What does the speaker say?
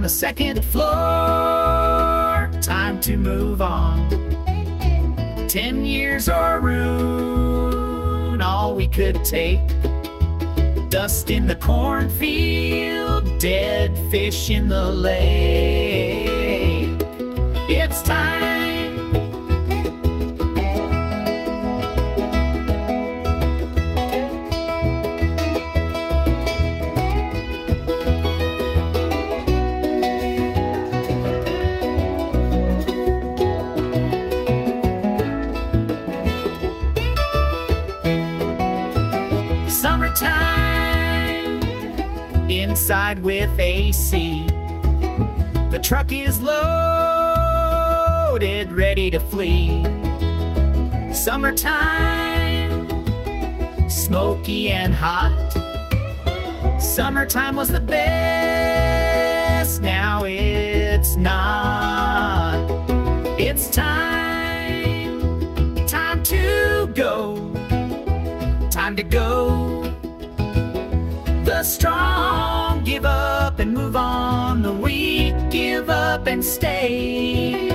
the second floor. Time to move on. 10 years or ruin all we could take. Dust in the cornfield, dead fish in the lake. It's time. Summertime, inside with AC. The truck is loaded, ready to flee. Summertime, smoky and hot. Summertime was the best, now it's not. It's time, time to go. Time to go. The strong give up and move on. The weak give up and stay.